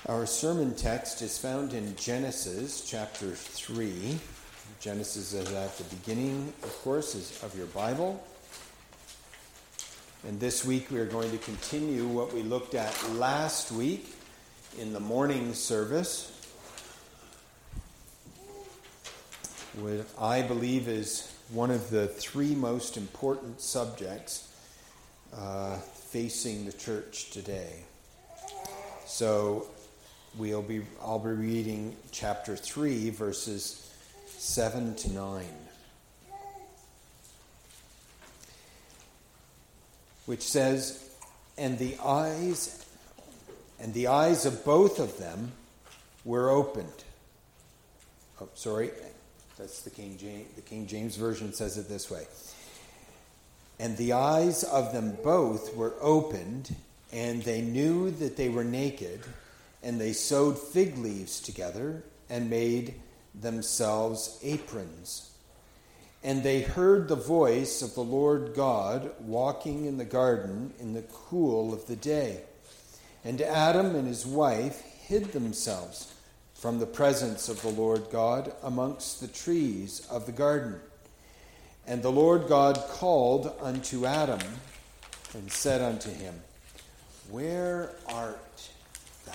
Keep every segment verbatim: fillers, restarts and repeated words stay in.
Our sermon text is found in Genesis chapter three. Genesis is at the beginning, of course, is of your Bible. And this week we are going to continue what we looked at last week in the morning service, what I believe is one of the three most important subjects uh, facing the church today. So we'll be I'll be reading chapter three, verses seven to nine, which says, "And the eyes and the eyes of both of them were opened." Oh, sorry, that's the King James. The King James Version says it this way: "And the eyes of them both were opened, and they knew that they were naked, and they sewed fig leaves together and made themselves aprons. And they heard the voice of the Lord God walking in the garden in the cool of the day. And Adam and his wife hid themselves from the presence of the Lord God amongst the trees of the garden. And the Lord God called unto Adam and said unto him, Where art thou?"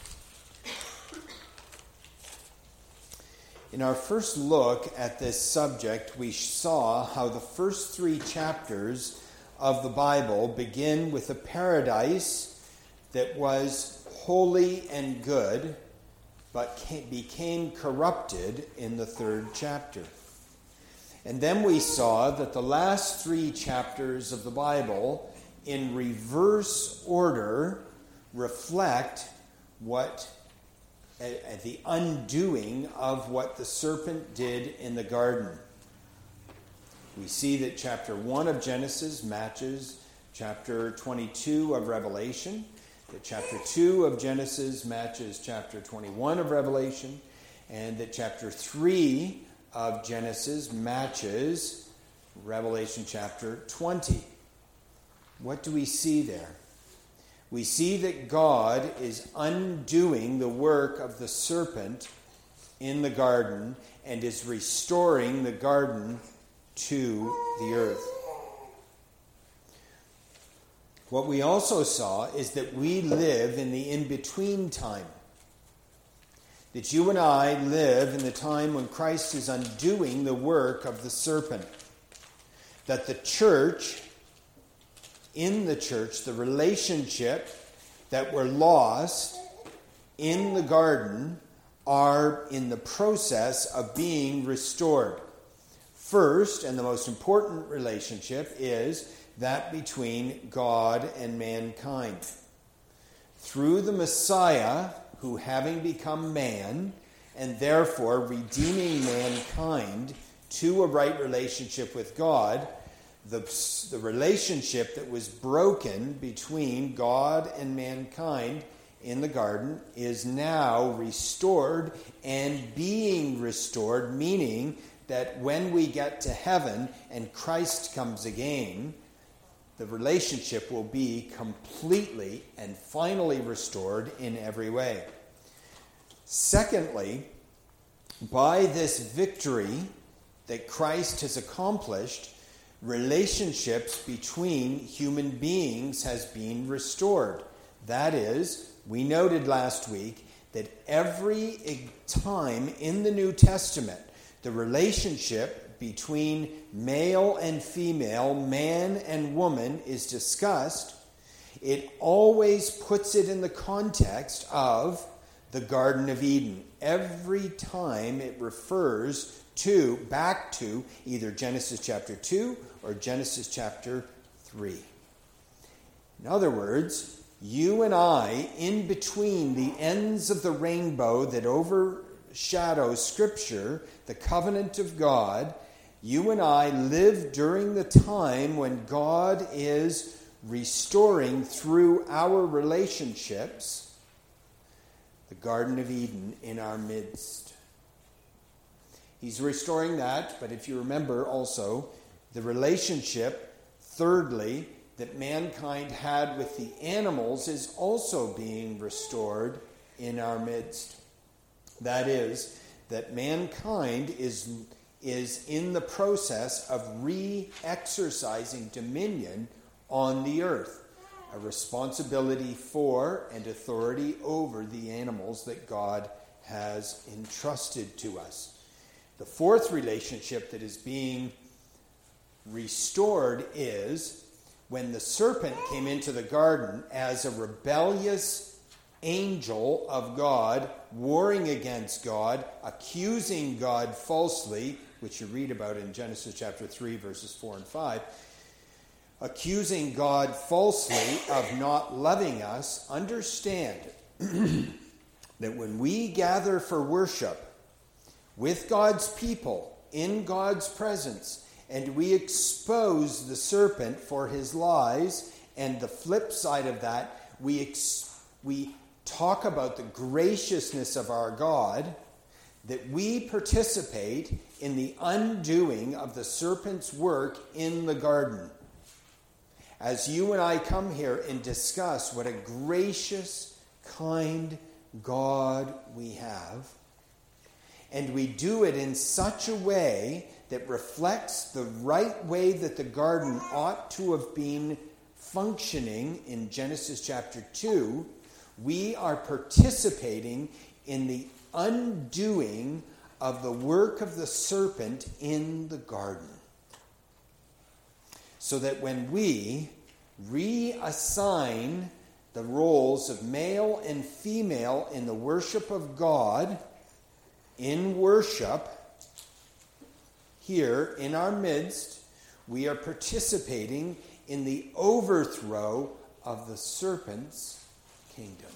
In our first look at this subject, we saw how the first three chapters of the Bible begin with a paradise that was holy and good, but became corrupted in the third chapter. And then we saw that the last three chapters of the Bible, in reverse order, reflect what uh, the undoing of what the serpent did in the garden. We see that chapter one of Genesis matches chapter twenty-two of Revelation, that chapter two of Genesis matches chapter twenty-one of Revelation, and that chapter three of Genesis matches Revelation chapter twenty. What do we see there? We see that God is undoing the work of the serpent in the garden and is restoring the garden to the earth. What we also saw is that we live in the in-between time. That you and I live in the time when Christ is undoing the work of the serpent. That the church, in the church, the relationship that were lost in the garden are in the process of being restored. First, and the most important relationship, is that between God and mankind. Through the Messiah, who having become man, and therefore redeeming mankind to a right relationship with God, the, the relationship that was broken between God and mankind in the garden is now restored and being restored, meaning that when we get to heaven and Christ comes again, the relationship will be completely and finally restored in every way. Secondly, by this victory that Christ has accomplished, relationships between human beings has been restored. That is, we noted last week that every time in the New Testament, the relationship between male and female, man and woman, is discussed, it always puts it in the context of the Garden of Eden. Every time it refers to, back to, either Genesis chapter two or Genesis chapter three. In other words, you and I, in between the ends of the rainbow that overshadows Scripture, the covenant of God, you and I live during the time when God is restoring through our relationships the Garden of Eden in our midst. He's restoring that, but if you remember also, the relationship, thirdly, that mankind had with the animals is also being restored in our midst. That is, that mankind is, is in the process of re-exercising dominion on the earth, a responsibility for and authority over the animals that God has entrusted to us. The fourth relationship that is being restored is when the serpent came into the garden as a rebellious angel of God, warring against God, accusing God falsely, which you read about in Genesis chapter three, verses four and five, accusing God falsely of not loving us. Understand that when we gather for worship with God's people, in God's presence, and we expose the serpent for his lies, and the flip side of that, we ex- we talk about the graciousness of our God, that we participate in the undoing of the serpent's work in the garden. As you and I come here and discuss what a gracious, kind God we have, and we do it in such a way that reflects the right way that the garden ought to have been functioning in Genesis chapter two, we are participating in the undoing of the work of the serpent in the garden. So that when we reassign the roles of male and female in the worship of God, in worship, here in our midst, we are participating in the overthrow of the serpent's kingdom.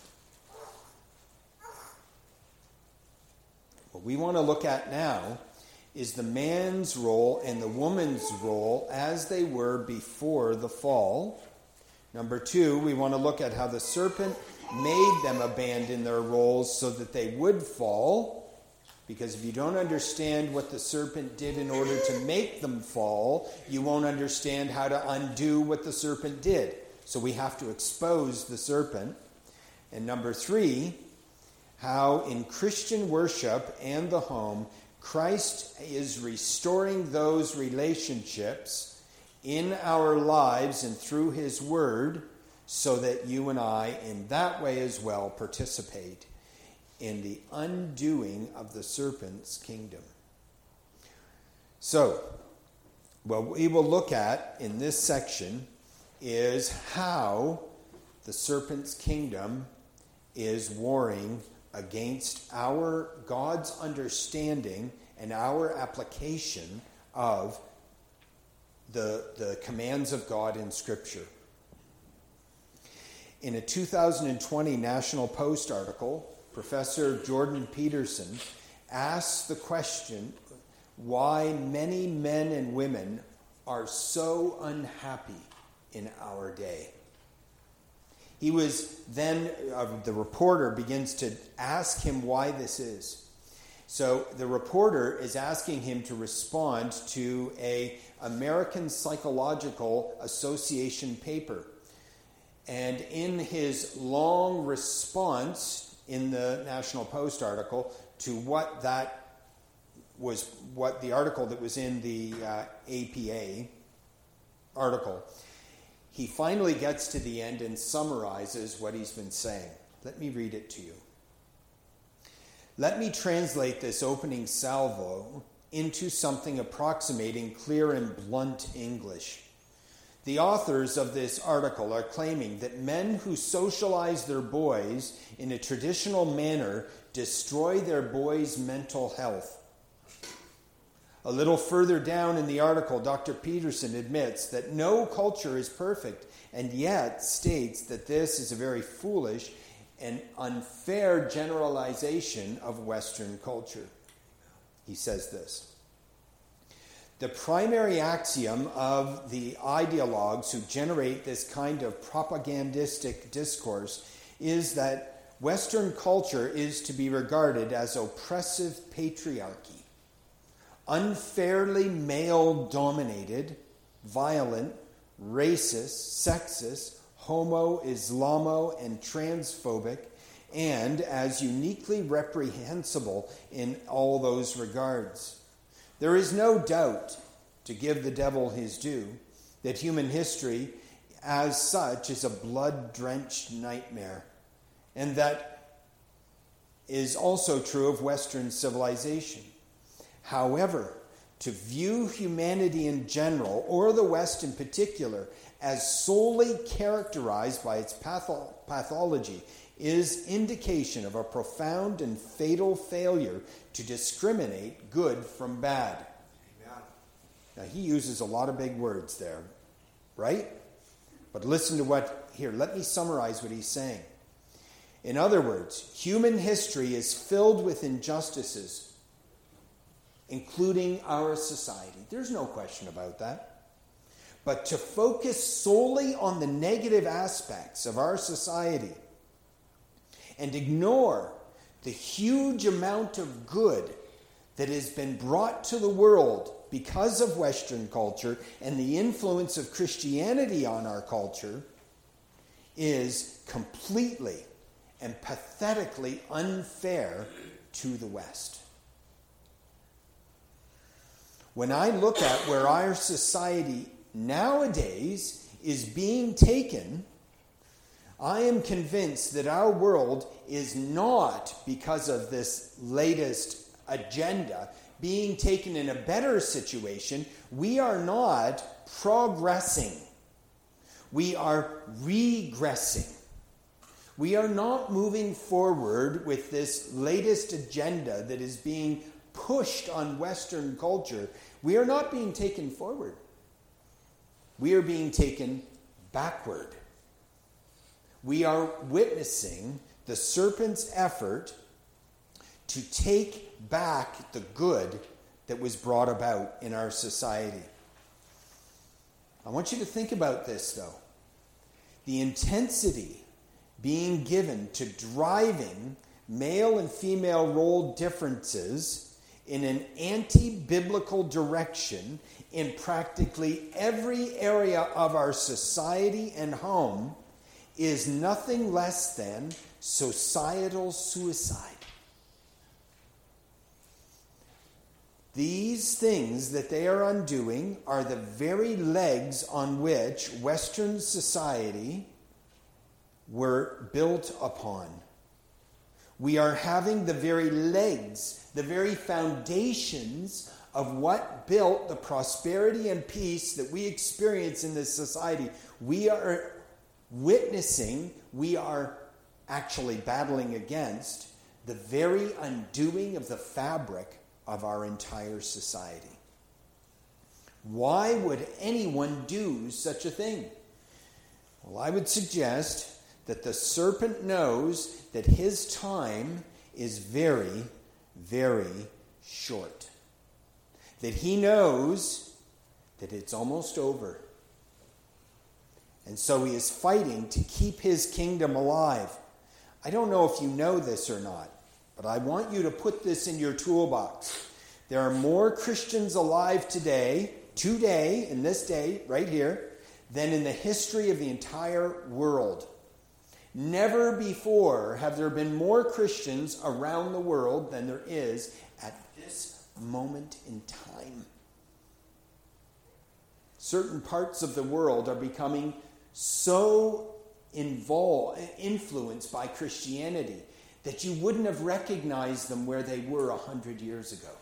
What we want to look at now is the man's role and the woman's role as they were before the fall. Number two, we want to look at how the serpent made them abandon their roles so that they would fall. Because if you don't understand what the serpent did in order to make them fall, you won't understand how to undo what the serpent did. So we have to expose the serpent. And number three, how in Christian worship and the home, Christ is restoring those relationships in our lives and through his word, so that you and I, in that way as well, participate in the undoing of the serpent's kingdom. So, what we will look at in this section is how the serpent's kingdom is warring against our God's understanding and our application of the, the commands of God in Scripture. In a two thousand twenty National Post article, Professor Jordan Peterson asks the question why many men and women are so unhappy in our day. He was then, uh, the reporter begins to ask him why this is. So the reporter is asking him to respond to a American Psychological Association paper. And in his long response in the National Post article to what that was, what the article that was in the uh, A P A article, he finally gets to the end and summarizes what he's been saying. Let me read it to you. Let me translate this opening salvo into something approximating clear and blunt English. The authors of this article are claiming that men who socialize their boys in a traditional manner destroy their boys' mental health. A little further down in the article, Doctor Peterson admits that no culture is perfect, and yet states that this is a very foolish and unfair generalization of Western culture. He says this: the primary axiom of the ideologues who generate this kind of propagandistic discourse is that Western culture is to be regarded as oppressive patriarchy, unfairly male-dominated, violent, racist, sexist, homo, Islamo, and transphobic, and as uniquely reprehensible in all those regards. There is no doubt, to give the devil his due, that human history as such is a blood-drenched nightmare, and that is also true of Western civilization. However, to view humanity in general, or the West in particular, as solely characterized by its patho- pathology is indication of a profound and fatal failure to discriminate good from bad. Amen. Now, he uses a lot of big words there, right? But listen to what, here, let me summarize what he's saying. In other words, human history is filled with injustices, including our society. There's no question about that. But to focus solely on the negative aspects of our society and ignore the huge amount of good that has been brought to the world because of Western culture and the influence of Christianity on our culture is completely and pathetically unfair to the West. When I look at where our society nowadays is being taken, I am convinced that our world is not, because of this latest agenda, being taken in a better situation. We are not progressing. We are regressing. We are not moving forward with this latest agenda that is being pushed on Western culture. We are not being taken forward. We are being taken backward. We are witnessing the serpent's effort to take back the good that was brought about in our society. I want you to think about this, though. The intensity being given to driving male and female role differences in an anti-biblical direction in practically every area of our society and home is nothing less than societal suicide. These things that they are undoing are the very legs on which Western society were built upon. We are having the very legs, the very foundations of what built the prosperity and peace that we experience in this society. We are witnessing, we are actually battling against the very undoing of the fabric of our entire society. Why would anyone do such a thing? Well, I would suggest that the serpent knows that his time is very, very short. That he knows that it's almost over. And so he is fighting to keep his kingdom alive. I don't know if you know this or not, but I want you to put this in your toolbox. There are more Christians alive today, today, in this day, right here, than in the history of the entire world. Never before have there been more Christians around the world than there is at this moment in time. Certain parts of the world are becoming so involved, influenced by Christianity that you wouldn't have recognized them where they were a hundred years ago.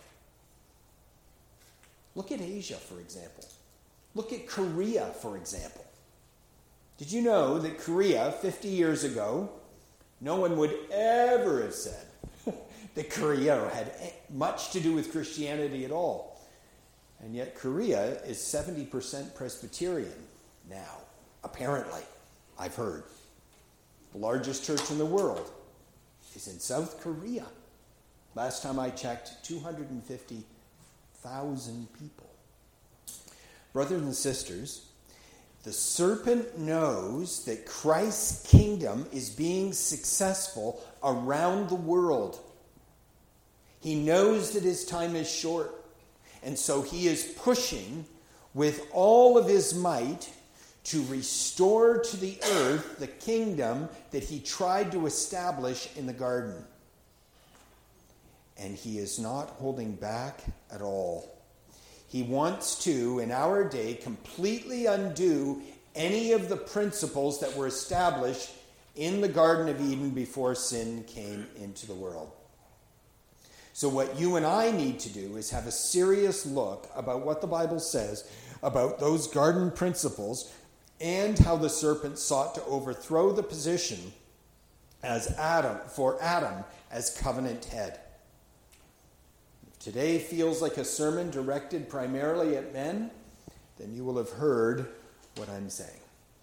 Look at Asia, for example. Look at Korea, for example. Did you know that Korea, fifty years ago, no one would ever have said that Korea had much to do with Christianity at all. And yet Korea is seventy percent Presbyterian now, apparently, I've heard. The largest church in the world is in South Korea. Last time I checked, two hundred fifty thousand people. Brothers and sisters, the serpent knows that Christ's kingdom is being successful around the world. He knows that his time is short, and so he is pushing with all of his might to restore to the earth the kingdom that he tried to establish in the garden. And he is not holding back at all. He wants to, in our day, completely undo any of the principles that were established in the Garden of Eden before sin came into the world. So what you and I need to do is have a serious look about what the Bible says about those garden principles and how the serpent sought to overthrow the position as Adam for Adam as covenant head. If today feels like a sermon directed primarily at men, then you will have heard what I'm saying.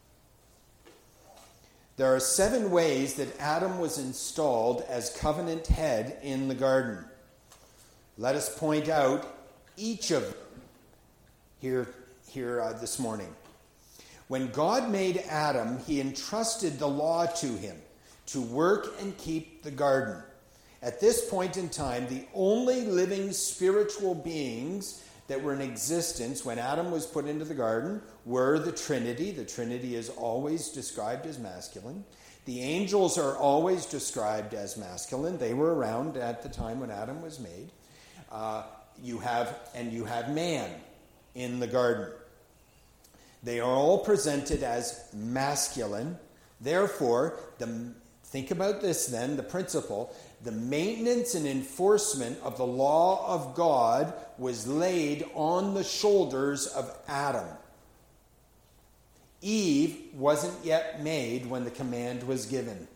There are seven ways that Adam was installed as covenant head in the garden. Let us point out each of them here, here uh, this morning. When God made Adam, he entrusted the law to him to work and keep the garden. At this point in time, the only living spiritual beings that were in existence when Adam was put into the garden were the Trinity. The Trinity is always described as masculine. The angels are always described as masculine. They were around at the time when Adam was made. Uh, you have and you have man in the garden. They are all presented as masculine. Therefore, the, think about this then, the principle. The maintenance and enforcement of the law of God was laid on the shoulders of Adam. Eve wasn't yet made when the command was given.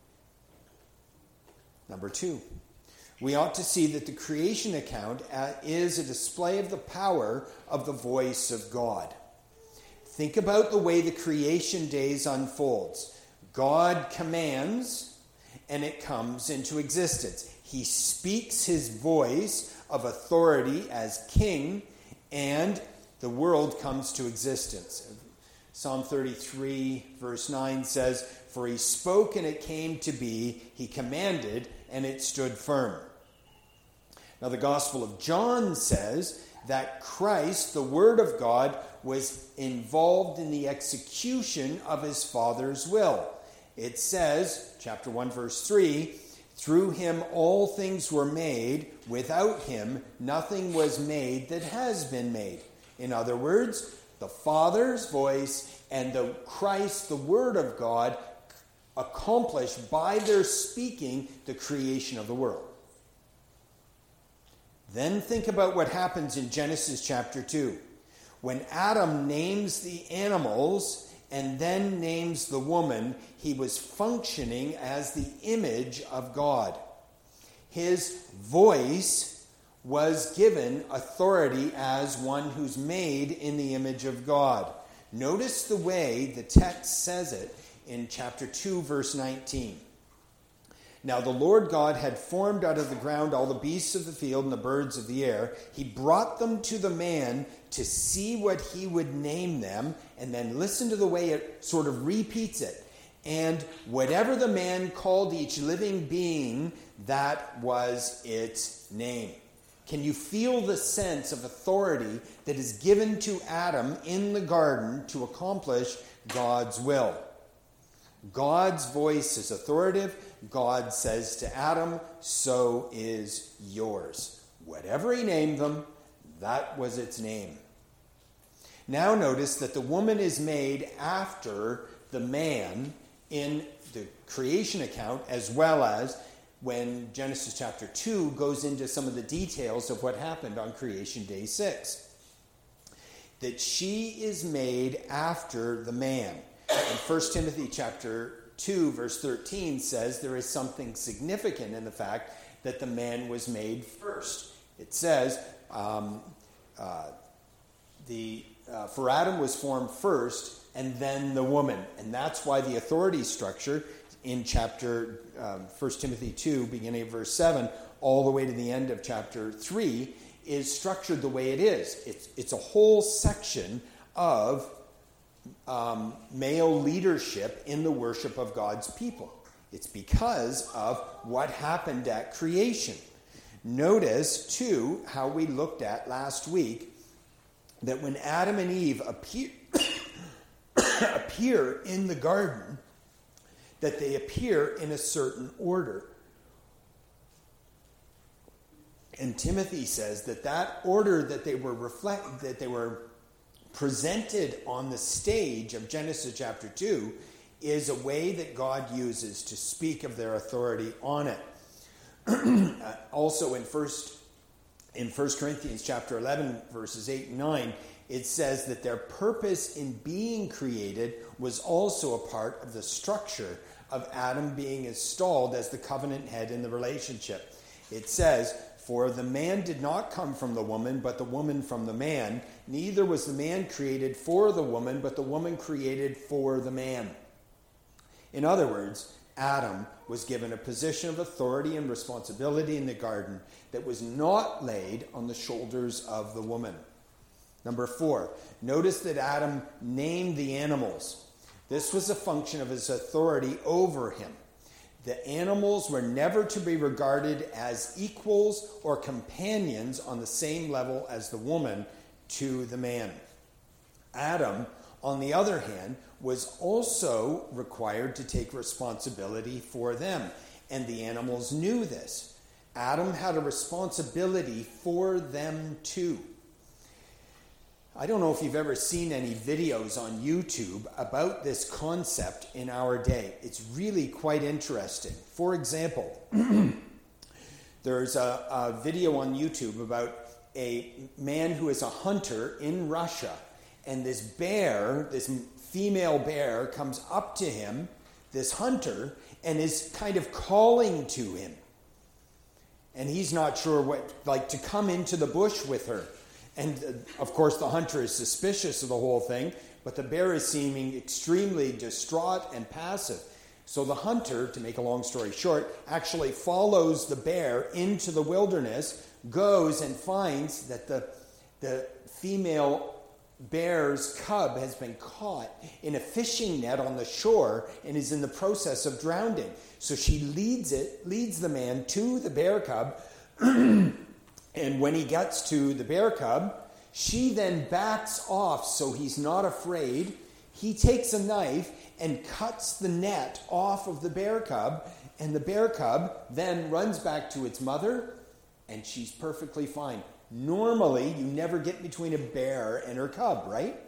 Number two, we ought to see that the creation account is a display of the power of the voice of God. Think about the way the creation days unfolds. God commands, and it comes into existence. He speaks his voice of authority as king, and the world comes to existence. Psalm thirty-three, verse nine says, "For he spoke and it came to be, he commanded and it stood firm." Now the Gospel of John says that Christ, the Word of God, was involved in the execution of his Father's will. It says, chapter one, verse three, "Through him all things were made. Without him nothing was made that has been made." In other words, the Father's voice and the Christ, the Word of God, accomplished by their speaking the creation of the world. Then think about what happens in Genesis chapter two. When Adam names the animals and then names the woman, he was functioning as the image of God. His voice was given authority as one who's made in the image of God. Notice the way the text says it in chapter two, verse nineteen. "Now the Lord God had formed out of the ground all the beasts of the field and the birds of the air. He brought them to the man to see what he would name them." And then listen to the way it sort of repeats it. "And whatever the man called each living being, that was its name." Can you feel the sense of authority that is given to Adam in the garden to accomplish God's will? God's voice is authoritative. God says to Adam, "So is yours." Whatever he named them, that was its name. Now notice that the woman is made after the man in the creation account, as well as when Genesis chapter two goes into some of the details of what happened on creation day six. That she is made after the man. And First Timothy chapter two, verse thirteen says there is something significant in the fact that the man was made first. It says, um, uh, the uh, for Adam was formed first, and then the woman. And that's why the authority structure in chapter um, First Timothy two, beginning of verse seven, all the way to the end of chapter three, is structured the way it is. It's, it's a whole section of Um, male leadership in the worship of God's people. It's because of what happened at creation. Notice, too, how we looked at last week that when Adam and Eve appear, appear in the garden, that they appear in a certain order. And Timothy says that that order that they were reflect that they were presented on the stage of Genesis chapter two is a way that God uses to speak of their authority on it. uh, also in first in First Corinthians chapter eleven, verses eight and nine, it says that their purpose in being created was also a part of the structure of Adam being installed as the covenant head in the relationship. It says, "For the man did not come from the woman, but the woman from the man. Neither was the man created for the woman, but the woman created for the man." In other words, Adam was given a position of authority and responsibility in the garden that was not laid on the shoulders of the woman. Number four, notice that Adam named the animals. This was a function of his authority over him. The animals were never to be regarded as equals or companions on the same level as the woman to the man. Adam, on the other hand, was also required to take responsibility for them, and the animals knew this. Adam had a responsibility for them too. I don't know if you've ever seen any videos on YouTube about this concept in our day. It's really quite interesting. For example, there's a, a video on YouTube about a man who is a hunter in Russia, and this bear, this female bear, comes up to him, this hunter, and is kind of calling to him. And he's not sure what, like to come into the bush with her. And, uh, of course, the hunter is suspicious of the whole thing, but the bear is seeming extremely distraught and passive. So the hunter, to make a long story short, actually follows the bear into the wilderness, goes and finds that the, the female bear's cub has been caught in a fishing net on the shore and is in the process of drowning. So she leads it, leads the man to the bear cub. And when he gets to the bear cub, she then backs off so he's not afraid. He takes a knife and cuts the net off of the bear cub, and the bear cub then runs back to its mother, and she's perfectly fine. Normally, you never get between a bear and her cub, right?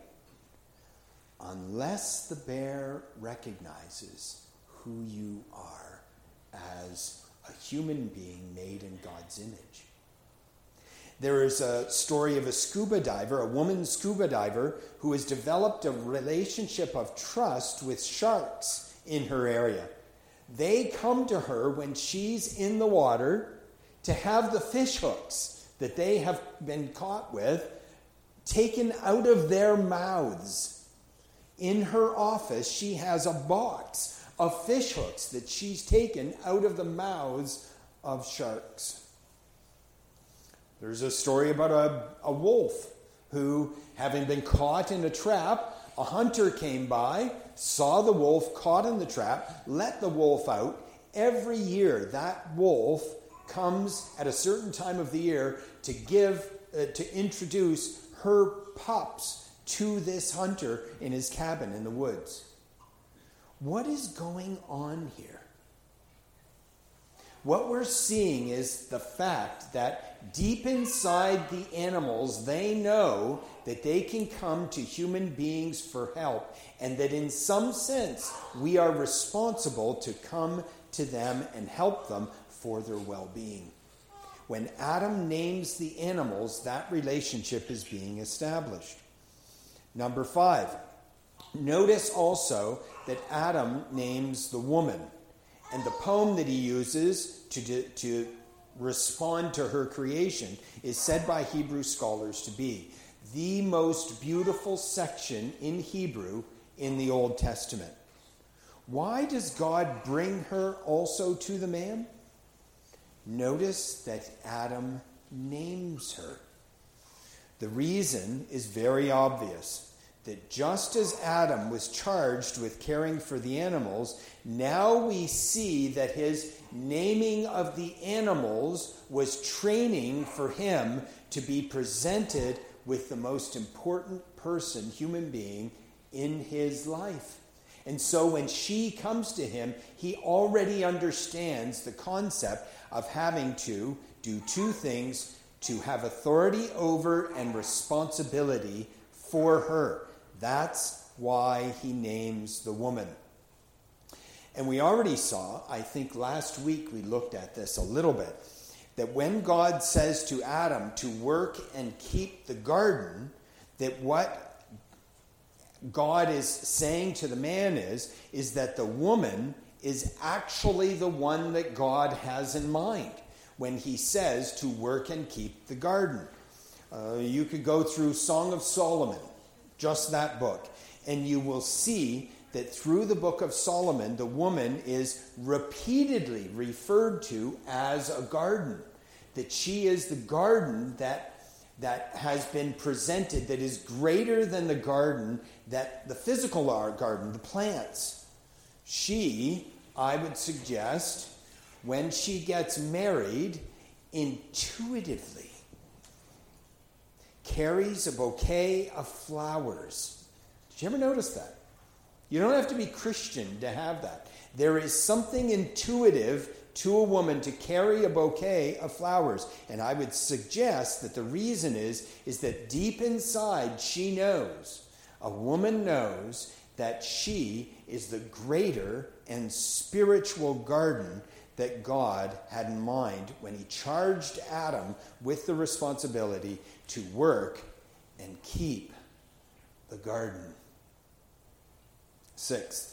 Unless the bear recognizes who you are as a human being made in God's image. There is a story of a scuba diver, a woman scuba diver, who has developed a relationship of trust with sharks in her area. They come to her when she's in the water to have the fish hooks that they have been caught with taken out of their mouths. In her office, she has a box of fish hooks that she's taken out of the mouths of sharks. There's a story about a, a wolf who, having been caught in a trap, a hunter came by, saw the wolf caught in the trap, let the wolf out. Every year, that wolf comes at a certain time of the year to give, uh, to introduce her pups to this hunter in his cabin in the woods. What is going on here? What we're seeing is the fact that deep inside the animals, they know that they can come to human beings for help, and that in some sense, we are responsible to come to them and help them for their well-being. When Adam names the animals, that relationship is being established. Number five, notice also that Adam names the woman. And the poem that he uses to, to respond to her creation is said by Hebrew scholars to be the most beautiful section in Hebrew in the Old Testament. Why does God bring her also to the man? Notice that Adam names her. The reason is very obvious. That just as Adam was charged with caring for the animals, now we see that his naming of the animals was training for him to be presented with the most important person, human being, in his life. And so when she comes to him, he already understands the concept of having to do two things: to have authority over and responsibility for her. That's why he names the woman. And we already saw, I think last week we looked at this a little bit, that when God says to Adam to work and keep the garden, that what God is saying to the man is, is that the woman is actually the one that God has in mind when he says to work and keep the garden. Uh, you could go through Song of Solomon, just that book, and you will see that through the book of Solomon, the woman is repeatedly referred to as a garden. That she is the garden that that has been presented, that is greater than the garden, that the physical garden, the plants. She, I would suggest, when she gets married, intuitively carries a bouquet of flowers. Did you ever notice that? You don't have to be Christian to have that. There is something intuitive to a woman to carry a bouquet of flowers. And I would suggest that the reason is, is that deep inside she knows, a woman knows, that she is the greater and spiritual garden that God had in mind when he charged Adam with the responsibility to work and keep the garden. Sixth,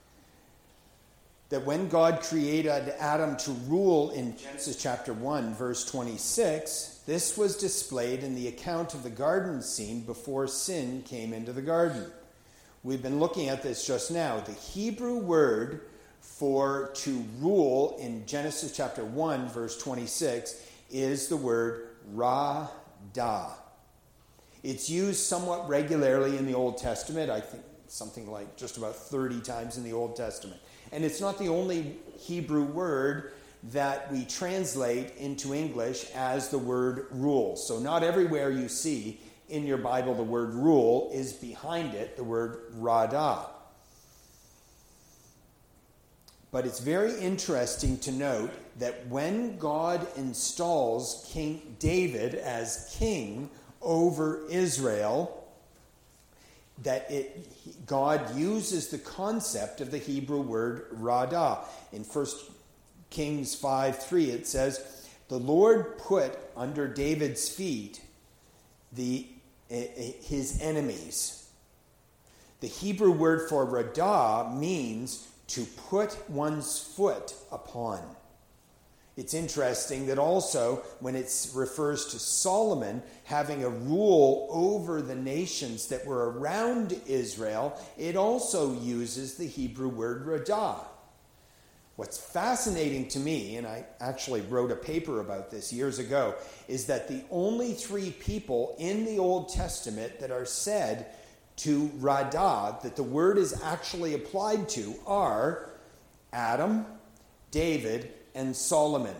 that when God created Adam to rule in Genesis chapter one, verse twenty-six, this was displayed in the account of the garden scene before sin came into the garden. We've been looking at this just now. The Hebrew word for to rule in Genesis chapter one, verse twenty-six, is the word radah. It's used somewhat regularly in the Old Testament. I think something like just about thirty times in the Old Testament. And it's not the only Hebrew word that we translate into English as the word rule. So not everywhere you see in your Bible the word rule is behind it the word radah. But it's very interesting to note that when God installs King David as king over Israel, that it God uses the concept of the Hebrew word radah. In First Kings five three it says, "The Lord put under David's feet the his enemies." The Hebrew word for radah means to put one's foot upon. It's interesting that also when it refers to Solomon having a rule over the nations that were around Israel, it also uses the Hebrew word radah. What's fascinating to me, and I actually wrote a paper about this years ago, is that the only three people in the Old Testament that are said to radah, that the word is actually applied to, are Adam, David, and Solomon.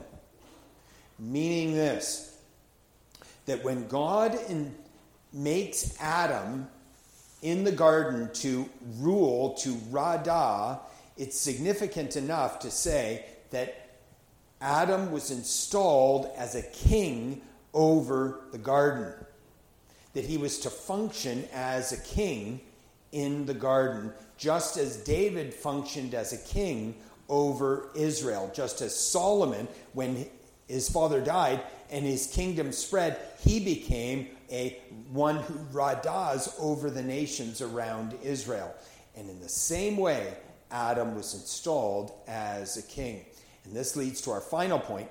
Meaning this, that when God in, makes Adam in the garden to rule, to radah, it's significant enough to say that Adam was installed as a king over the garden. That he was to function as a king in the garden, just as David functioned as a king over Israel. Just as Solomon, when his father died and his kingdom spread, he became a one who radahs over the nations around Israel. And in the same way, Adam was installed as a king. And this leads to our final point,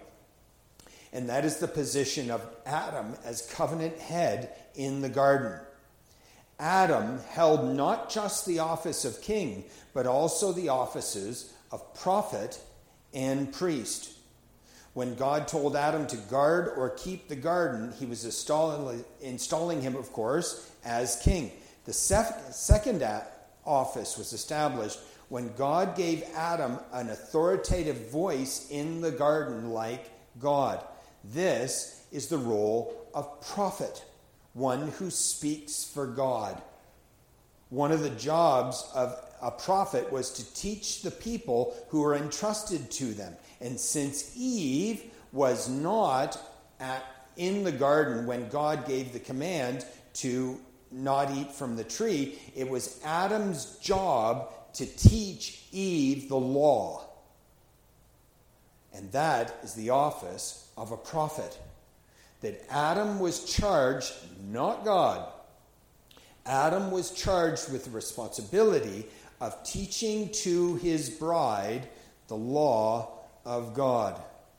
and that is the position of Adam as covenant head in the garden. Adam held not just the office of king, but also the offices of prophet and priest. When God told Adam to guard or keep the garden, he was installing, installing him, of course, as king. The sef- second office was established when God gave Adam an authoritative voice in the garden like God. This is the role of prophet, one who speaks for God. One of the jobs of a prophet was to teach the people who were entrusted to them. And since Eve was not at, in the garden when God gave the command to not eat from the tree, it was Adam's job to teach Eve the law. And that is the office of a prophet. That Adam was charged, not God. Adam was charged with the responsibility of teaching to his bride the law of God.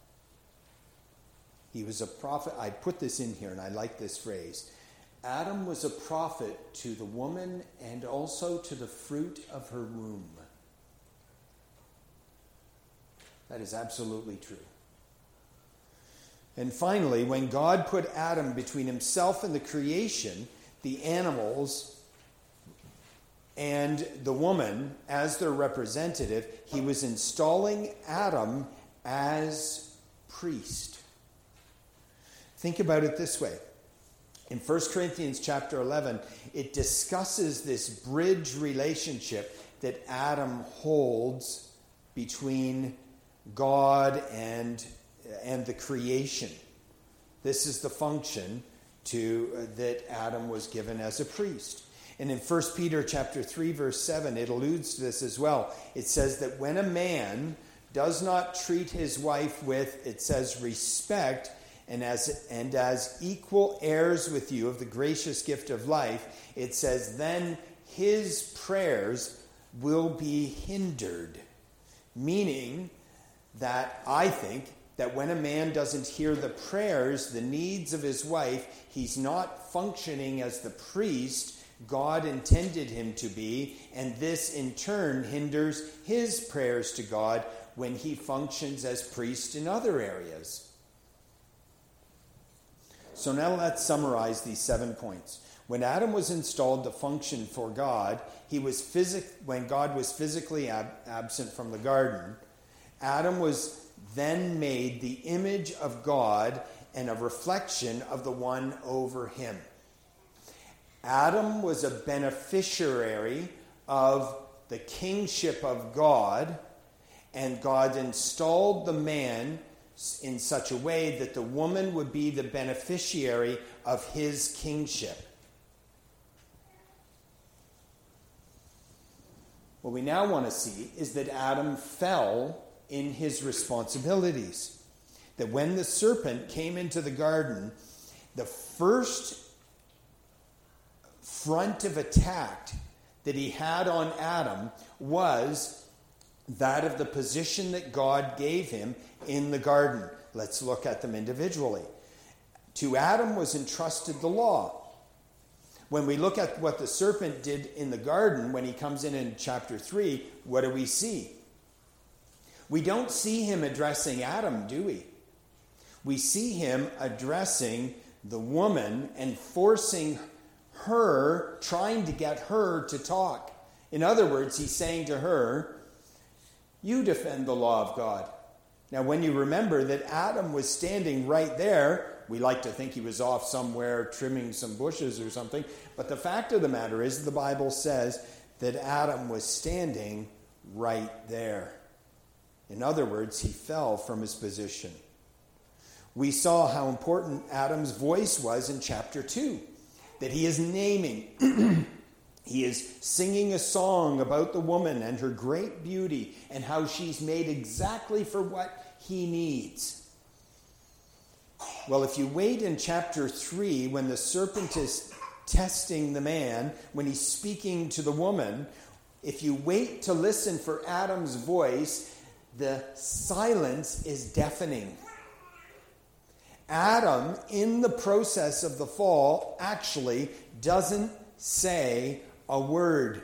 He was a prophet. I put this in here, and I like this phrase. Adam was a prophet to the woman and also to the fruit of her womb. That is absolutely true. And finally, when God put Adam between himself and the creation, the animals, and the woman as their representative, he was installing Adam as priest. Think about it this way. In First Corinthians chapter eleven, it discusses this bridge relationship that Adam holds between God and, and the creation. This is the function to uh, that Adam was given as a priest. And in First Peter chapter three, verse seven, it alludes to this as well. It says that when a man does not treat his wife with, it says, respect, and as and as equal heirs with you of the gracious gift of life, it says, then his prayers will be hindered. Meaning that I think that when a man doesn't hear the prayers, the needs of his wife, he's not functioning as the priest God intended him to be, and this in turn hinders his prayers to God when he functions as priest in other areas. So now let's summarize these seven points. When Adam was installed to function for God, he was physic- when God was physically ab- absent from the garden, Adam was then made the image of God and a reflection of the one over him. Adam was a beneficiary of the kingship of God, and God installed the man in such a way that the woman would be the beneficiary of his kingship. What we now want to see is that Adam fell in his responsibilities. That when the serpent came into the garden, the first front of attack that he had on Adam was that of the position that God gave him in the garden. Let's look at them individually. To Adam was entrusted the law. When we look at what the serpent did in the garden, when he comes in in chapter three, what do we see? We don't see him addressing Adam, do we? We see him addressing the woman and forcing her, trying to get her to talk. In other words, he's saying to her, you defend the law of God. Now, when you remember that Adam was standing right there, we like to think he was off somewhere trimming some bushes or something, but the fact of the matter is the Bible says that Adam was standing right there. In other words, he fell from his position. We saw how important Adam's voice was in chapter two, that he is naming. He is singing a song about the woman and her great beauty and how she's made exactly for what he needs. Well, if you wait in chapter three, when the serpent is testing the man, when he's speaking to the woman, if you wait to listen for Adam's voice, the silence is deafening. Adam, in the process of the fall, actually doesn't say a word.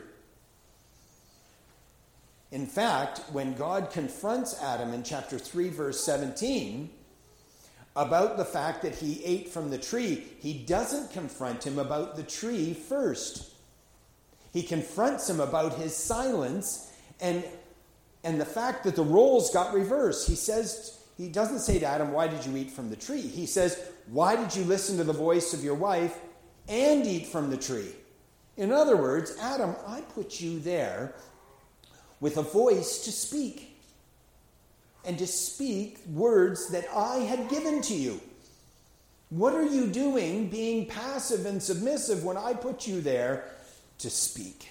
In fact, when God confronts Adam in chapter three, verse seventeen, about the fact that he ate from the tree, he doesn't confront him about the tree first. He confronts him about his silence and, and the fact that the roles got reversed. He says, he doesn't say to Adam, why did you eat from the tree? He says, why did you listen to the voice of your wife and eat from the tree? In other words, Adam, I put you there with a voice to speak, and to speak words that I had given to you. What are you doing being passive and submissive when I put you there to speak?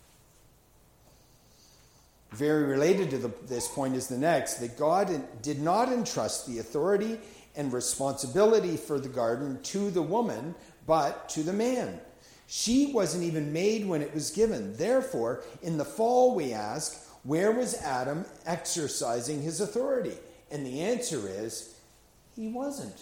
Very related to the, this point is the next, that God did not entrust the authority and responsibility for the garden to the woman, but to the man. She wasn't even made when it was given. Therefore, in the fall we ask, where was Adam exercising his authority? And the answer is, he wasn't.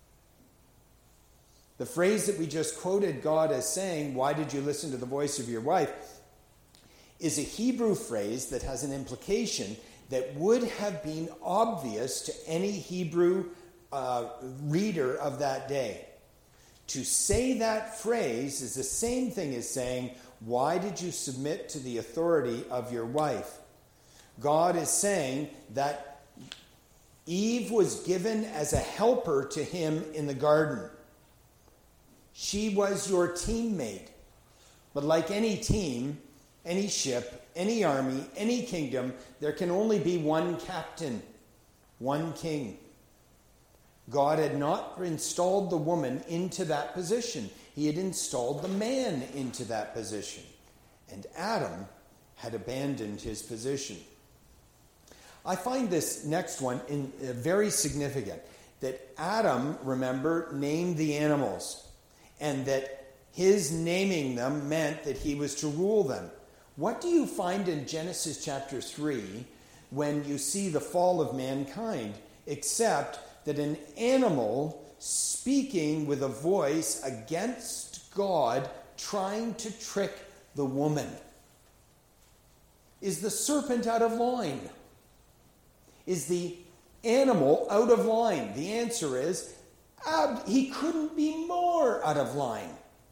The phrase that we just quoted God as saying, why did you listen to the voice of your wife, is a Hebrew phrase that has an implication that would have been obvious to any Hebrew uh, reader of that day. To say that phrase is the same thing as saying, why did you submit to the authority of your wife? God is saying that Eve was given as a helper to him in the garden. She was your teammate. But like any team, any ship, any army, any kingdom, there can only be one captain, one king. God had not installed the woman into that position. He had installed the man into that position. And Adam had abandoned his position. I find this next one in, uh, very significant. That Adam, remember, named the animals. And that his naming them meant that he was to rule them. What do you find in Genesis chapter three when you see the fall of mankind? Except that an animal speaking with a voice against God, trying to trick the woman. Is the serpent out of line? Is the animal out of line? The answer is, ab- he couldn't be more out of line.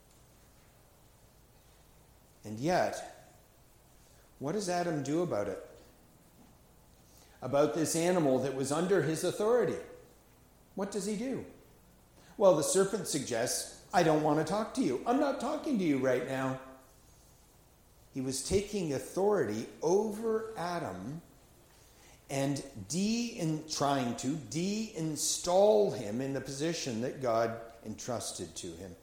And yet, what does Adam do about it? About this animal that was under his authority? What does he do? Well, the serpent suggests, I don't want to talk to you. I'm not talking to you right now. He was taking authority over Adam and de- in trying to de-install him in the position that God entrusted to him.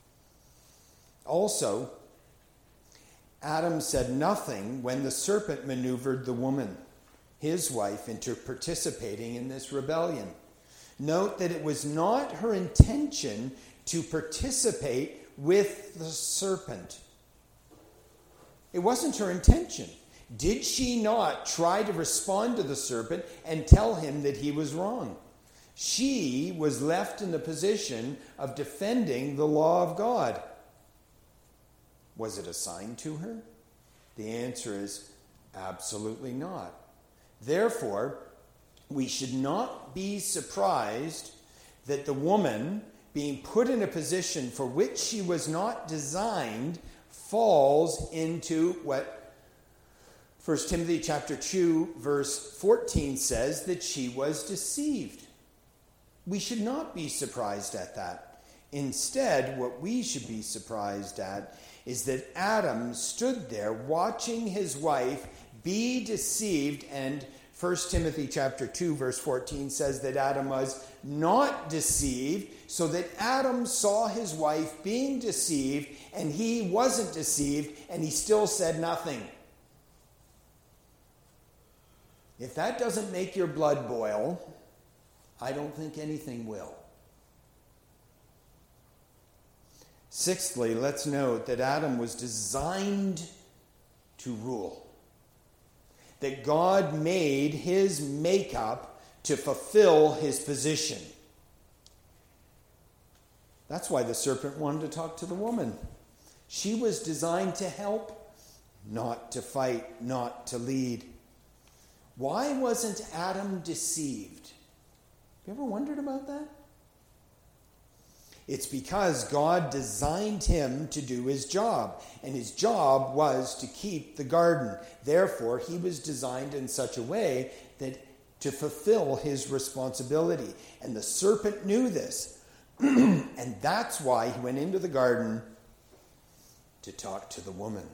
Also, Adam said nothing when the serpent maneuvered the woman, his wife, into participating in this rebellion. Note that it was not her intention to participate with the serpent. It wasn't her intention. Did she not try to respond to the serpent and tell him that he was wrong? She was left in the position of defending the law of God. Was it assigned to her? The answer is absolutely not. Therefore, we should not be surprised that the woman, being put in a position for which she was not designed, falls into what First Timothy chapter two, verse fourteen says, that she was deceived. We should not be surprised at that. Instead, what we should be surprised at is that Adam stood there watching his wife be deceived, and First Timothy chapter two, verse fourteen says that Adam was not deceived, so that Adam saw his wife being deceived, and he wasn't deceived, and he still said nothing. If that doesn't make your blood boil, I don't think anything will. Sixthly, let's note that Adam was designed to rule. That God made his makeup to fulfill his position. That's why the serpent wanted to talk to the woman. She was designed to help, not to fight, not to lead. Why wasn't Adam deceived? Have you ever wondered about that? It's because God designed him to do his job, and his job was to keep the garden. Therefore, he was designed in such a way that to fulfill his responsibility. And the serpent knew this, and that's why he went into the garden to talk to the woman.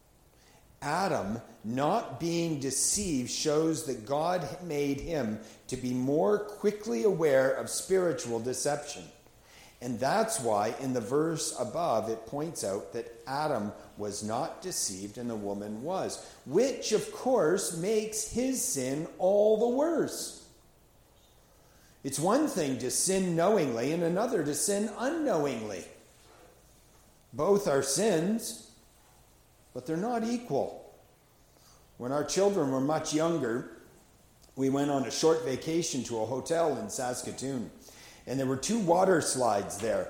Adam not being deceived shows that God made him to be more quickly aware of spiritual deception. And that's why in the verse above it points out that Adam was not deceived and the woman was, which of course makes his sin all the worse. It's one thing to sin knowingly and another to sin unknowingly. Both are sins, but they're not equal. When our children were much younger, we went on a short vacation to a hotel in Saskatoon. And there were two water slides there.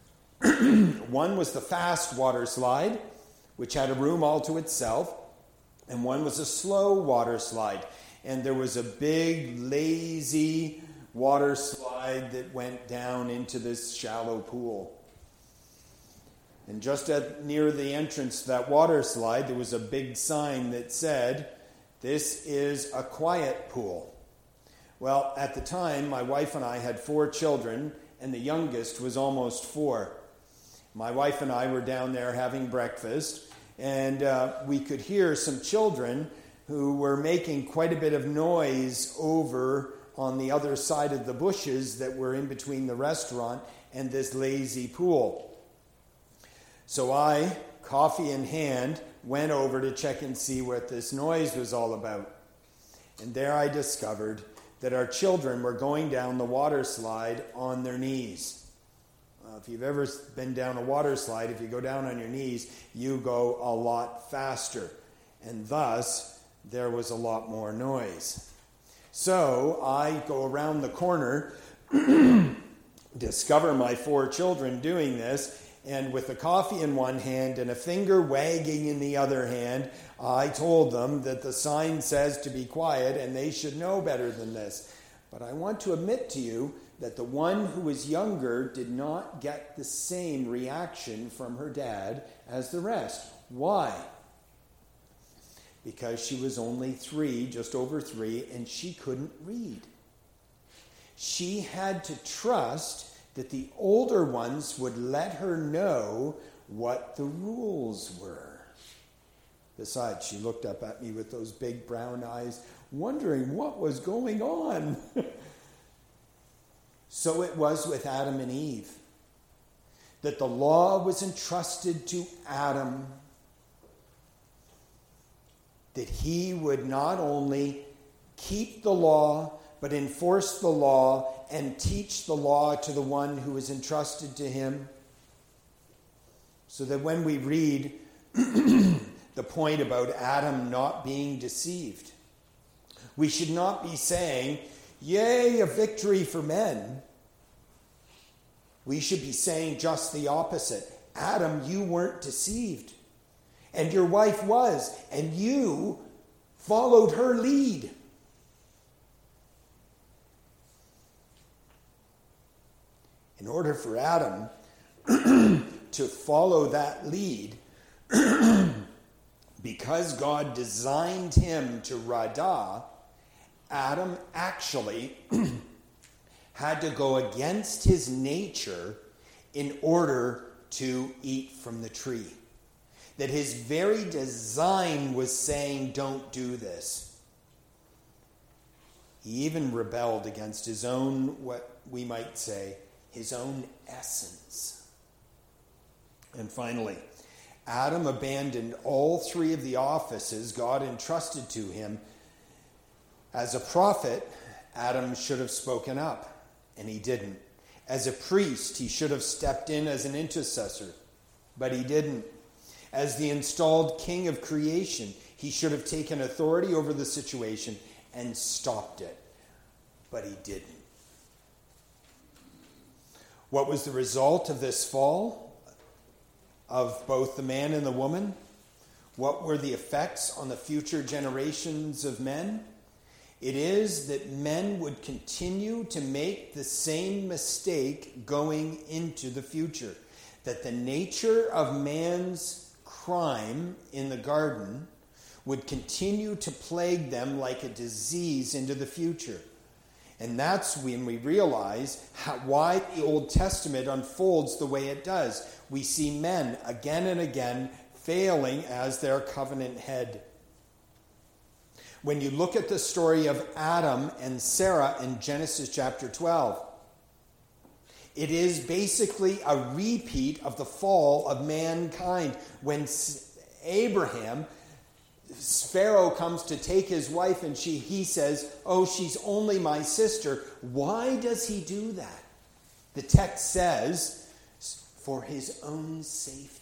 One was the fast water slide, which had a room all to itself. And one was a slow water slide. And there was a big, lazy water slide that went down into this shallow pool. And just at, near the entrance to that water slide, there was a big sign that said, "This is a quiet pool." Well, at the time, my wife and I had four children, and the youngest was almost four. My wife and I were down there having breakfast, and uh, we could hear some children who were making quite a bit of noise over on the other side of the bushes that were in between the restaurant and this lazy pool. So I, coffee in hand, went over to check and see what this noise was all about. And there I discovered that our children were going down the water slide on their knees. Uh, if you've ever been down a water slide, if you go down on your knees, you go a lot faster. And thus, there was a lot more noise. So I go around the corner, discover my four children doing this, and with a coffee in one hand and a finger wagging in the other hand, I told them that the sign says to be quiet and they should know better than this. But I want to admit to you that the one who was younger did not get the same reaction from her dad as the rest. Why? Because she was only three, just over three, and she couldn't read. She had to trust that the older ones would let her know what the rules were. Besides, she looked up at me with those big brown eyes, wondering what was going on. So it was with Adam and Eve, that the law was entrusted to Adam, that he would not only keep the law, but enforce the law and teach the law to the one who is entrusted to him. So that when we read the point about Adam not being deceived, we should not be saying, "Yay, a victory for men." We should be saying just the opposite. Adam, you weren't deceived. And your wife was, and you followed her lead. In order for Adam to follow that lead, because God designed him to radah, Adam actually had to go against his nature in order to eat from the tree. That his very design was saying, don't do this. He even rebelled against his own, what we might say, his own essence. And finally, Adam abandoned all three of the offices God entrusted to him. As a prophet, Adam should have spoken up, and he didn't. As a priest, he should have stepped in as an intercessor, but he didn't. As the installed king of creation, he should have taken authority over the situation and stopped it, but he didn't. What was the result of this fall of both the man and the woman? What were the effects on the future generations of men? It is that men would continue to make the same mistake going into the future. That the nature of man's crime in the garden would continue to plague them like a disease into the future. And that's when we realize how, why the Old Testament unfolds the way it does. We see men again and again failing as their covenant head. When you look at the story of Adam and Sarah in Genesis chapter twelve, it is basically a repeat of the fall of mankind. When Abraham, Pharaoh comes to take his wife and she, he says, "Oh, she's only my sister." Why does he do that? The text says, for his own safety.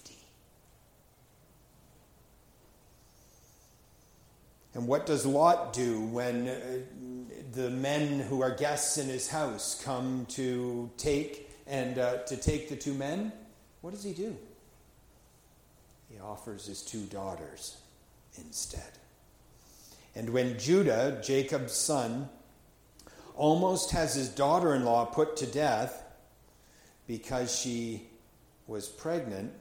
And what does Lot do when uh, the men who are guests in his house come to take and uh, to take the two men? What does he do? He offers his two daughters instead. And when Judah, Jacob's son, almost has his daughter-in-law put to death because she was pregnant,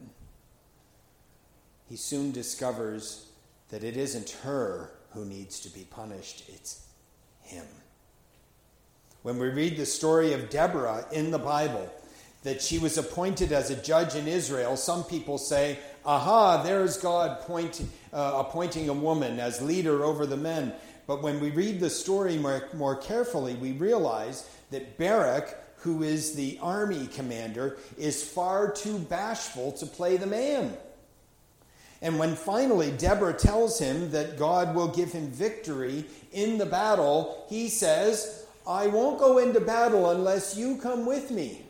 he soon discovers that it isn't her who needs to be punished, it's him. When we read the story of Deborah in the Bible, that she was appointed as a judge in Israel, some people say, aha, there's God point, uh, appointing a woman as leader over the men. But when we read the story more, more carefully, we realize that Barak, who is the army commander, is far too bashful to play the man. And when finally Deborah tells him that God will give him victory in the battle, he says, "I won't go into battle unless you come with me."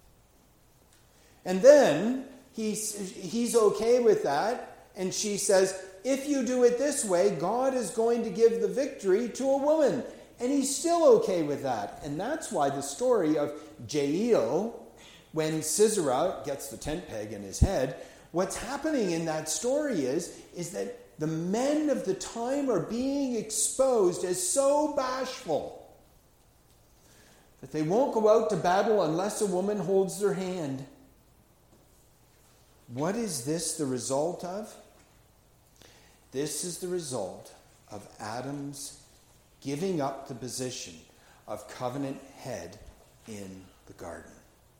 And then he's, he's okay with that, and she says, "If you do it this way, God is going to give the victory to a woman." And he's still okay with that. And that's why the story of Jael, when Sisera gets the tent peg in his head, what's happening in that story is, is that the men of the time are being exposed as so bashful that they won't go out to battle unless a woman holds their hand. What is this the result of? This is the result of Adam's giving up the position of covenant head in the garden.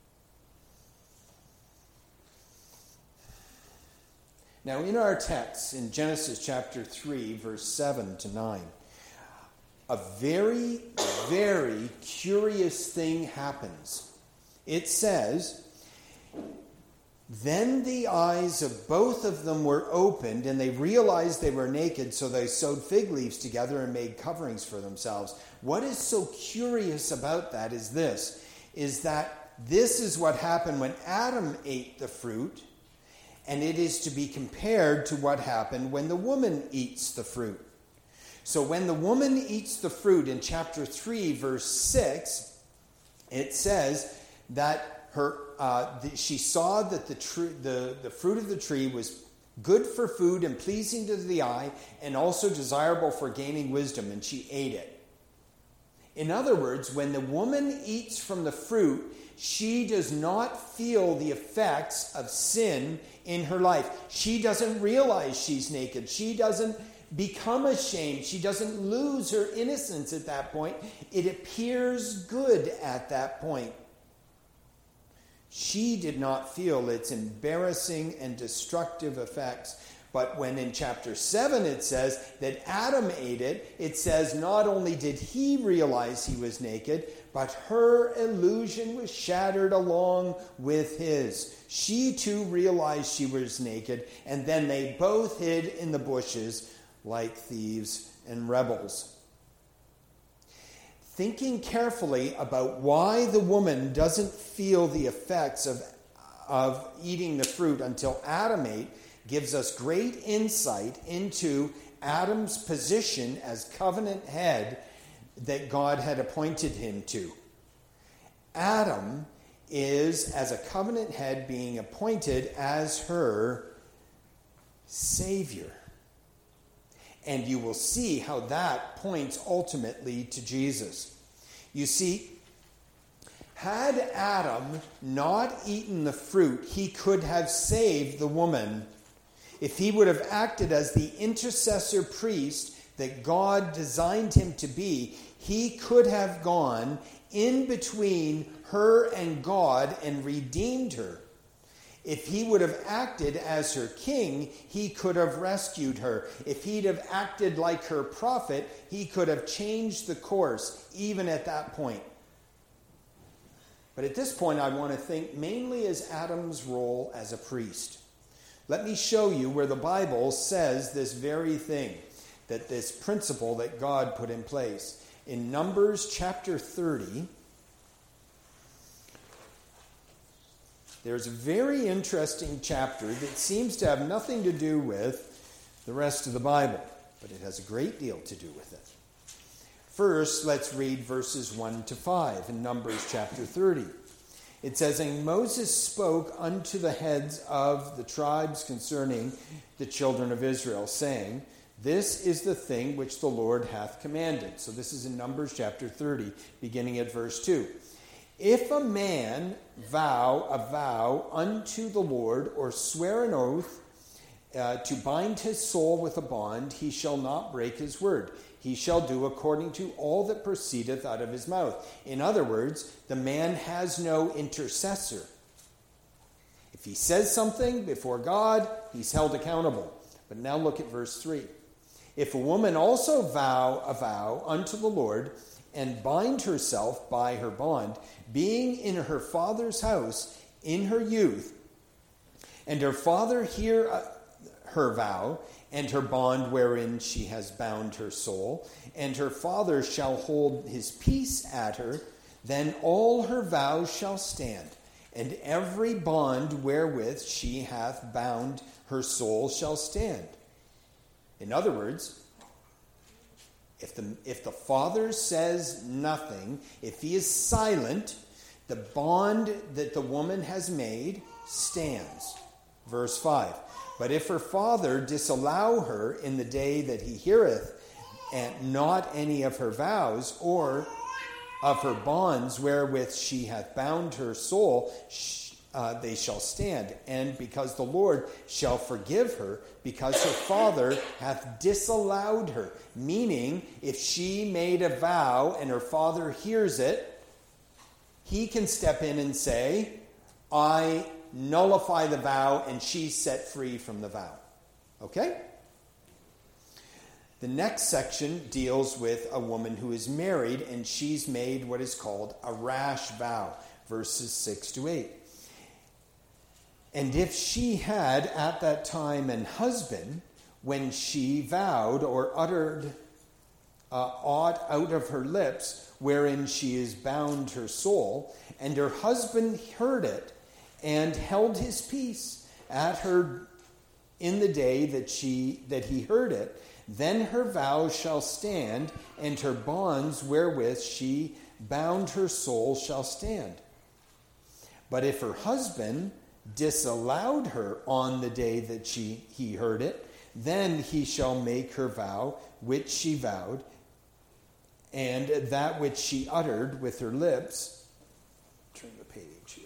Now, in our text, in Genesis chapter three, verse seven to nine, a very, very curious thing happens. It says, "Then the eyes of both of them were opened, and they realized they were naked, so they sewed fig leaves together and made coverings for themselves." What is so curious about that is this, is that this is what happened when Adam ate the fruit, and it is to be compared to what happened when the woman eats the fruit. So when the woman eats the fruit in chapter three, verse six, it says that her uh, the, she saw that the, tr- the, the fruit of the tree was good for food and pleasing to the eye and also desirable for gaining wisdom, and she ate it. In other words, when the woman eats from the fruit, she does not feel the effects of sin in her life. She doesn't realize she's naked. She doesn't become ashamed. She doesn't lose her innocence at that point. It appears good at that point. She did not feel its embarrassing and destructive effects. But when in chapter seven it says that Adam ate it, it says not only did he realize he was naked, but her illusion was shattered along with his. She too realized she was naked, and then they both hid in the bushes like thieves and rebels. Thinking carefully about why the woman doesn't feel the effects of, of eating the fruit until Adam ate gives us great insight into Adam's position as covenant head that God had appointed him to. Adam is, as a covenant head, being appointed as her Savior. And you will see how that points ultimately to Jesus. You see, had Adam not eaten the fruit, he could have saved the woman. If he would have acted as the intercessor priest that God designed him to be, he could have gone in between her and God and redeemed her. If he would have acted as her king, he could have rescued her. If he'd have acted like her prophet, he could have changed the course, even at that point. But at this point, I want to think mainly as Adam's role as a priest. Let me show you where the Bible says this very thing, that this principle that God put in place. In Numbers chapter thirty, there's a very interesting chapter that seems to have nothing to do with the rest of the Bible, but it has a great deal to do with it. First, let's read verses one to five in Numbers chapter thirty. It says, "And Moses spoke unto the heads of the tribes concerning the children of Israel, saying, This is the thing which the Lord hath commanded." So this is in Numbers chapter thirty, beginning at verse two. "If a man vow a vow unto the Lord, or swear an oath uh, to bind his soul with a bond, he shall not break his word. He shall do according to all that proceedeth out of his mouth." In other words, the man has no intercessor. If he says something before God, he's held accountable. But now look at verse three. "If a woman also vow a vow unto the Lord, and bind herself by her bond, being in her father's house in her youth, and her father hear her vow, and her bond wherein she has bound her soul, and her father shall hold his peace at her, then all her vows shall stand, and every bond wherewith she hath bound her soul shall stand." In other words, if the, if the father says nothing, if he is silent, the bond that the woman has made stands. Verse five. "But if her father disallow her in the day that he heareth, and not any of her vows, or of her bonds wherewith she hath bound her soul, uh, they shall stand. And because the Lord shall forgive her, because her father hath disallowed her." Meaning, if she made a vow and her father hears it, he can step in and say, "I nullify the vow," and she's set free from the vow. Okay? The next section deals with a woman who is married and she's made what is called a rash vow. Verses six to eight. "And if she had at that time an husband, when she vowed or uttered uh, aught out of her lips, wherein she is bound her soul, and her husband heard it, and held his peace at her in the day that she that he heard it, then her vow shall stand, and her bonds wherewith she bound her soul shall stand. But if her husband disallowed her on the day that she he heard it, then he shall make her vow which she vowed, and that which she uttered with her lips." Turn the page here.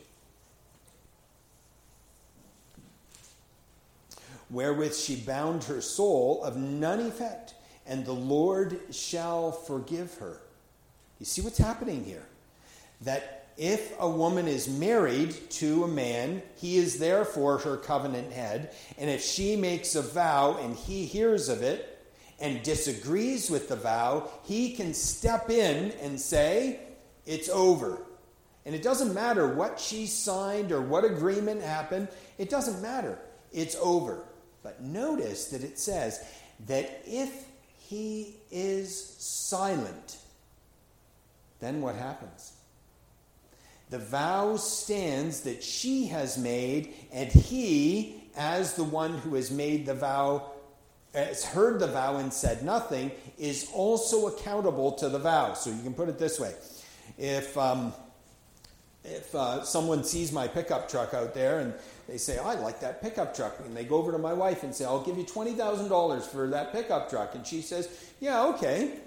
"Wherewith she bound her soul of none effect, and the Lord shall forgive her." You see what's happening here? That if a woman is married to a man, he is therefore her covenant head. And if she makes a vow and he hears of it and disagrees with the vow, he can step in and say, "It's over." And it doesn't matter what she signed or what agreement happened. It doesn't matter. It's over. But notice that it says that if he is silent, then what happens? The vow stands that she has made, and he, as the one who has made the vow, has heard the vow and said nothing, is also accountable to the vow. So you can put it this way. If um, if uh, someone sees my pickup truck out there and they say, "I like that pickup truck," and they go over to my wife and say, "I'll give you twenty thousand dollars for that pickup truck," and she says, "Yeah, okay."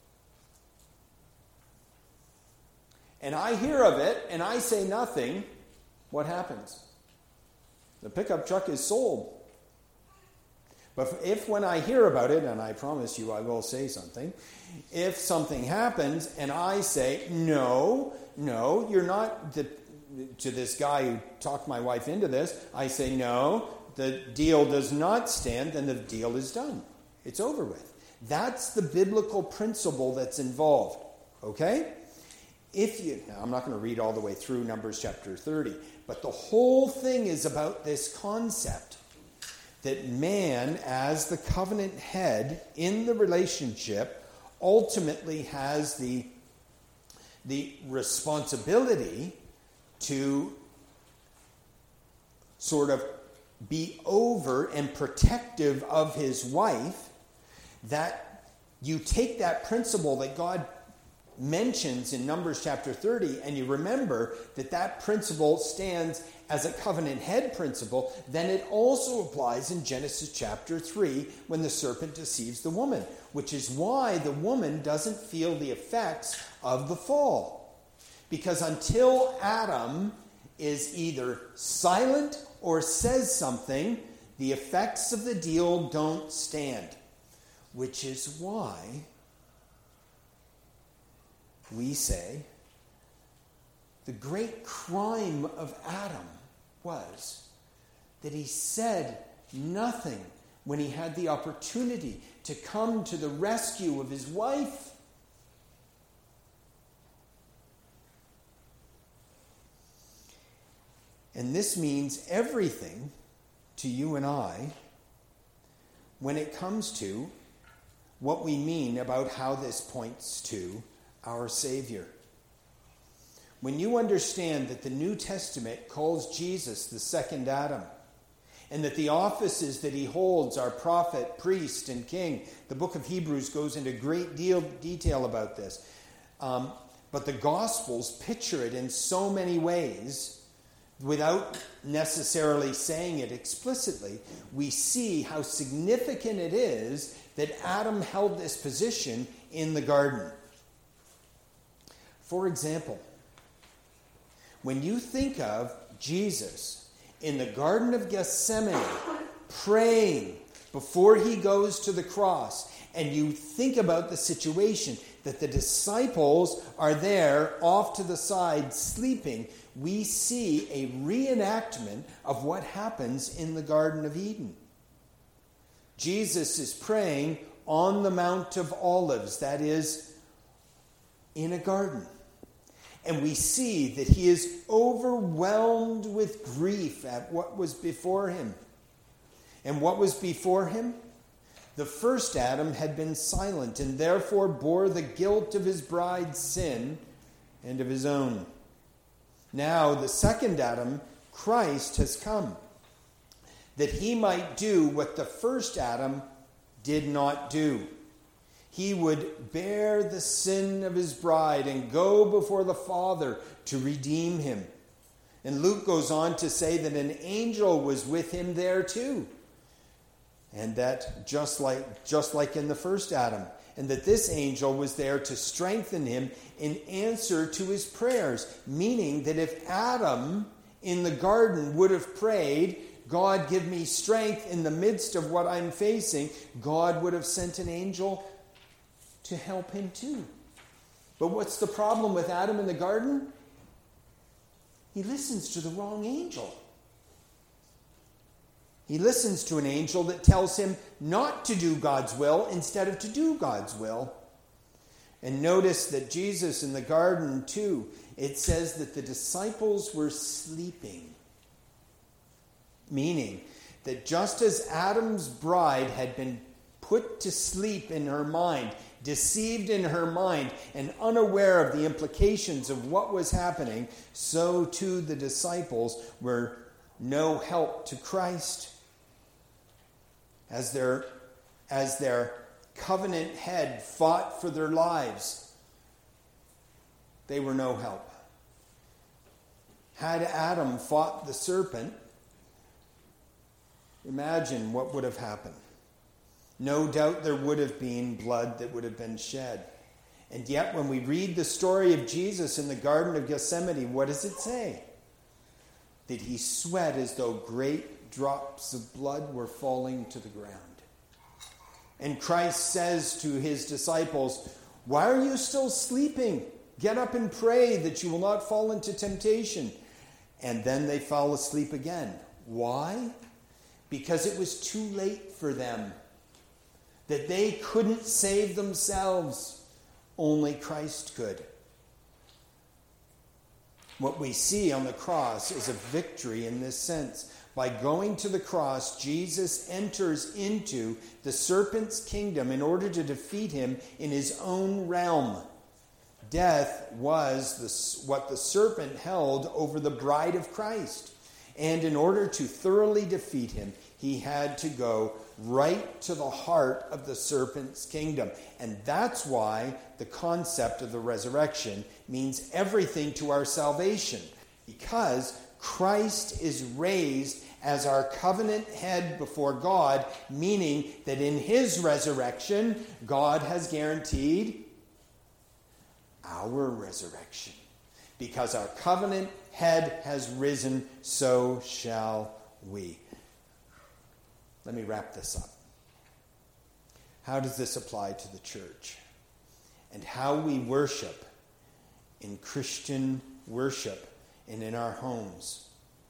And I hear of it, and I say nothing, what happens? The pickup truck is sold. But if when I hear about it, and I promise you I will say something, if something happens and I say, no, no, you're not, the, to this guy who talked my wife into this, I say, no, the deal does not stand, then the deal is done. It's over with. That's the biblical principle that's involved. Okay? If you, now I'm not going to read all the way through Numbers chapter thirty, but the whole thing is about this concept that man, as the covenant head in the relationship, ultimately has the, the responsibility to sort of be over and protective of his wife, that you take that principle that God mentions in Numbers chapter thirty, and you remember that that principle stands as a covenant head principle, then it also applies in Genesis chapter three when the serpent deceives the woman, which is why the woman doesn't feel the effects of the fall. Because until Adam is either silent or says something, the effects of the deal don't stand. Which is why we say the great crime of Adam was that he said nothing when he had the opportunity to come to the rescue of his wife. And this means everything to you and I when it comes to what we mean about how this points to our Savior. When you understand that the New Testament calls Jesus the second Adam, and that the offices that he holds are prophet, priest, and king, the book of Hebrews goes into great deal detail about this. Um, but the Gospels picture it in so many ways, without necessarily saying it explicitly. We see how significant it is that Adam held this position in the garden. For example, when you think of Jesus in the Garden of Gethsemane praying before he goes to the cross, and you think about the situation that the disciples are there off to the side sleeping, we see a reenactment of what happens in the Garden of Eden. Jesus is praying on the Mount of Olives, that is, in a garden. And we see that he is overwhelmed with grief at what was before him. And what was before him? The first Adam had been silent and therefore bore the guilt of his bride's sin and of his own. Now the second Adam, Christ, has come, that he might do what the first Adam did not do. He would bear the sin of his bride and go before the Father to redeem him. And Luke goes on to say that an angel was with him there too. And that just like, just like in the first Adam, and that this angel was there to strengthen him in answer to his prayers. Meaning that if Adam in the garden would have prayed, God, give me strength in the midst of what I'm facing, God would have sent an angel to help him too. But what's the problem with Adam in the garden? He listens to the wrong angel. He listens to an angel that tells him not to do God's will instead of to do God's will. And notice that Jesus in the garden too, it says that the disciples were sleeping. Meaning that just as Adam's bride had been put to sleep in her mind, deceived in her mind, and unaware of the implications of what was happening, so too the disciples were no help to Christ. As their, as their covenant head fought for their lives, they were no help. Had Adam fought the serpent, imagine what would have happened. No doubt there would have been blood that would have been shed. And yet when we read the story of Jesus in the Garden of Gethsemane, what does it say? That he sweat as though great drops of blood were falling to the ground. And Christ says to his disciples, why are you still sleeping? Get up and pray that you will not fall into temptation. And then they fell asleep again. Why? Because it was too late for them. That they couldn't save themselves. Only Christ could. What we see on the cross is a victory in this sense. By going to the cross, Jesus enters into the serpent's kingdom in order to defeat him in his own realm. Death was the, what the serpent held over the bride of Christ. And in order to thoroughly defeat him, he had to go right to the heart of the serpent's kingdom. And that's why the concept of the resurrection means everything to our salvation. Because Christ is raised as our covenant head before God, meaning that in his resurrection, God has guaranteed our resurrection. Because our covenant head has risen, so shall we. Let me wrap this up. How does this apply to the church? And how we worship in Christian worship and in our homes.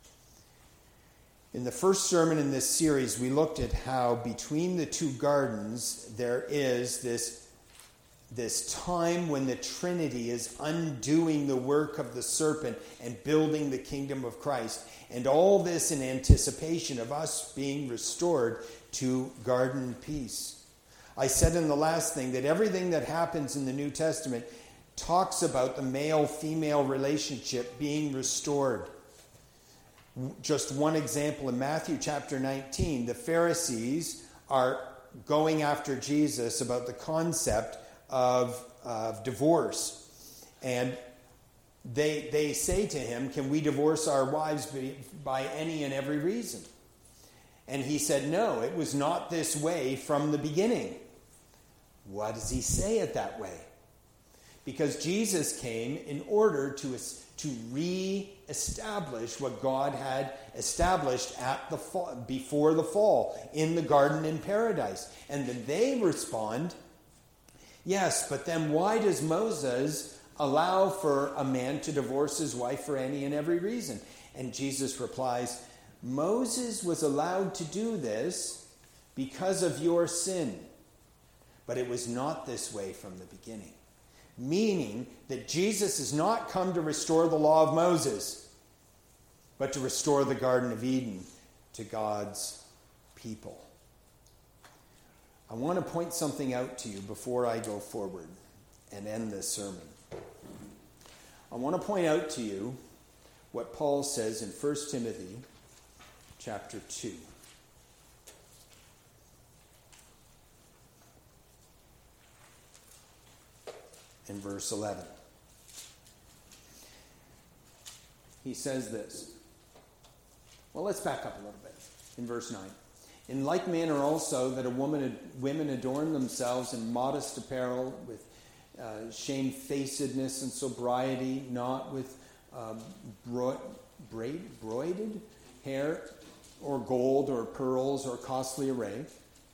In the first sermon in this series, we looked at how between the two gardens there is this, this time when the Trinity is undoing the work of the serpent and building the kingdom of Christ. And all this in anticipation of us being restored to garden peace. I said in the last thing that everything that happens in the New Testament talks about the male-female relationship being restored. Just one example, in Matthew chapter nineteen, the Pharisees are going after Jesus about the concept of, of divorce. And they, they say to him, can we divorce our wives by, by any and every reason? And he said, no, it was not this way from the beginning. Why does he say it that way? Because Jesus came in order to, to re-establish what God had established at the fall, before the fall in the garden in paradise. And then they respond, yes, but then why does Moses allow for a man to divorce his wife for any and every reason? And Jesus replies, Moses was allowed to do this because of your sin. But it was not this way from the beginning. Meaning that Jesus has not come to restore the law of Moses, but to restore the Garden of Eden to God's people. I want to point something out to you before I go forward and end this sermon. I want to point out to you what Paul says in First Timothy chapter two. In verse eleven. He says this. Well, let's back up a little bit. In verse nine. In like manner also that a woman, women adorn themselves in modest apparel with uh, shamefacedness and sobriety, not with uh, bro- braid, broided hair or gold or pearls or costly array,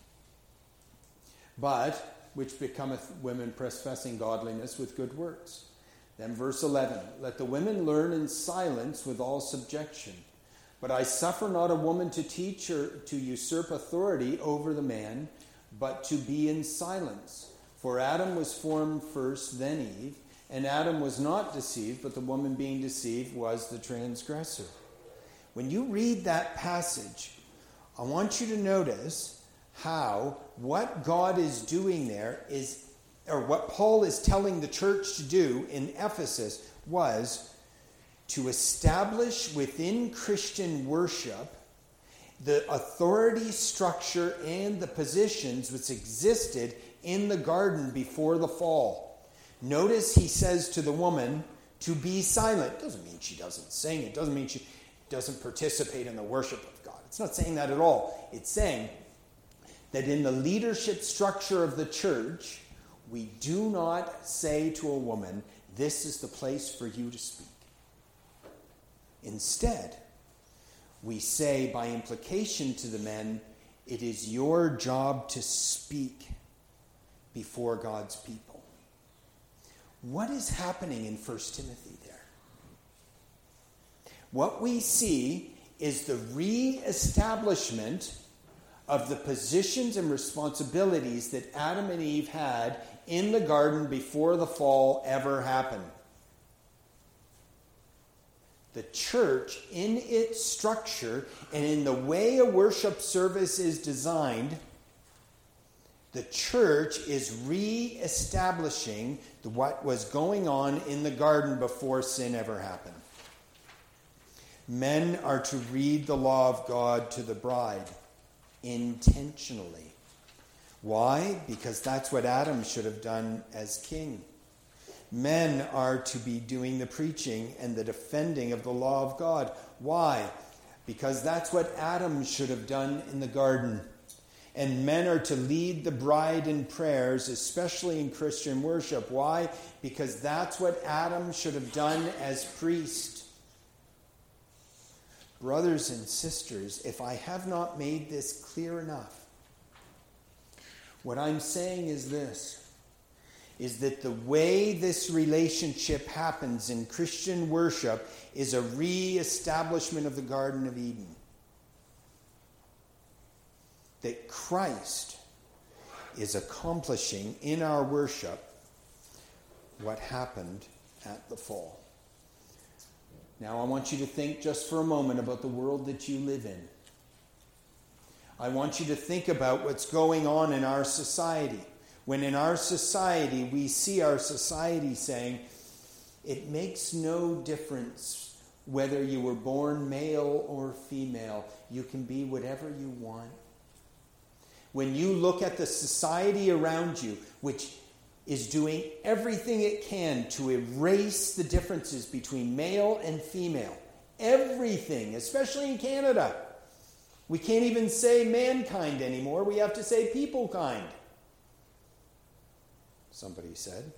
but which becometh women professing godliness with good works. Then verse eleven, let the women learn in silence with all subjection. But I suffer not a woman to teach or to usurp authority over the man, but to be in silence. For Adam was formed first, then Eve, and Adam was not deceived, but the woman being deceived was the transgressor. When you read that passage, I want you to notice how what God is doing there is, or what Paul is telling the church to do in Ephesus was to establish within Christian worship the authority structure and the positions which existed in the garden before the fall. Notice he says to the woman to be silent. It doesn't mean she doesn't sing. It doesn't mean she doesn't participate in the worship of God. It's not saying that at all. It's saying that in the leadership structure of the church, we do not say to a woman, this is the place for you to speak. Instead, we say by implication to the men, it is your job to speak before God's people. What is happening in First Timothy there? What we see is the re-establishment of the positions and responsibilities that Adam and Eve had in the garden before the fall ever happened. The church, in its structure and in the way a worship service is designed, the church is re-establishing what was going on in the garden before sin ever happened. Men are to read the law of God to the bride intentionally. Why? Because that's what Adam should have done as king. Men are to be doing the preaching and the defending of the law of God. Why? Because that's what Adam should have done in the garden. And men are to lead the bride in prayers, especially in Christian worship. Why? Because that's what Adam should have done as priest. Brothers and sisters, if I have not made this clear enough, what I'm saying is this, is that the way this relationship happens in Christian worship is a re-establishment of the Garden of Eden. That Christ is accomplishing in our worship what happened at the fall. Now I want you to think just for a moment about the world that you live in. I want you to think about what's going on in our society. When in our society we see our society saying, it makes no difference whether you were born male or female. You can be whatever you want. When you look at the society around you, which is doing everything it can to erase the differences between male and female. Everything, especially in Canada. We can't even say mankind anymore. We have to say people kind. Somebody said.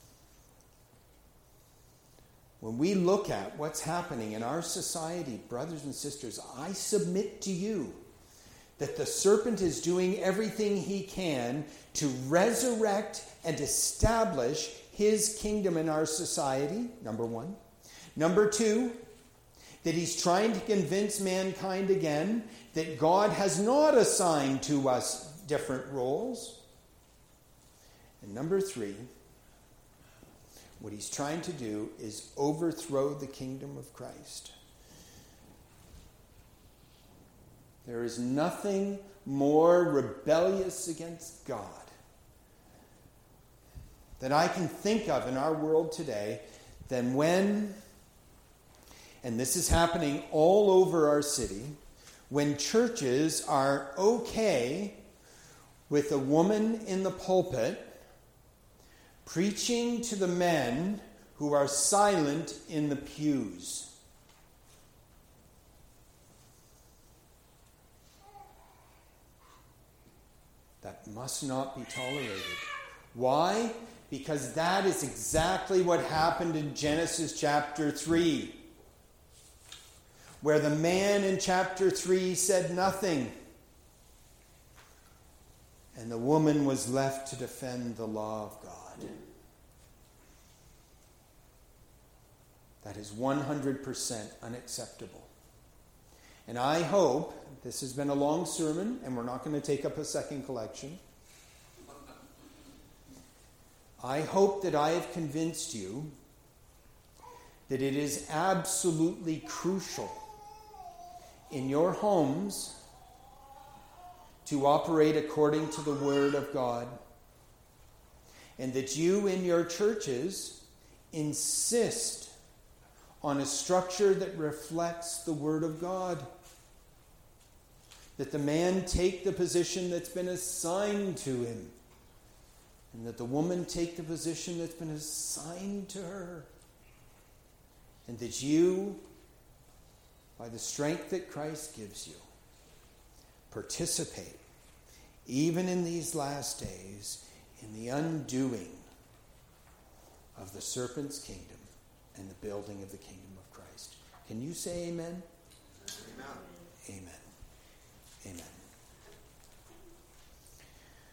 When we look at what's happening in our society, brothers and sisters, I submit to you that the serpent is doing everything he can to resurrect and establish his kingdom in our society, number one. Number two, that he's trying to convince mankind again that God has not assigned to us different roles. And number three, what he's trying to do is overthrow the kingdom of Christ. There is nothing more rebellious against God that I can think of in our world today than when, and this is happening all over our city, when churches are okay with a woman in the pulpit preaching to the men who are silent in the pews. That must not be tolerated. Why? Because that is exactly what happened in Genesis chapter three, where the man in chapter three said nothing, and the woman was left to defend the law of God. That is one hundred percent unacceptable. And I hope, this has been a long sermon, and we're not going to take up a second collection. I hope that I have convinced you that it is absolutely crucial in your homes to operate according to the Word of God, and that you in your churches insist on a structure that reflects the Word of God. That the man take the position that's been assigned to him, and that the woman take the position that's been assigned to her. And that you, by the strength that Christ gives you, participate, even in these last days, in the undoing of the serpent's kingdom and the building of the kingdom of Christ. Can you say amen? Amen. Amen. Amen.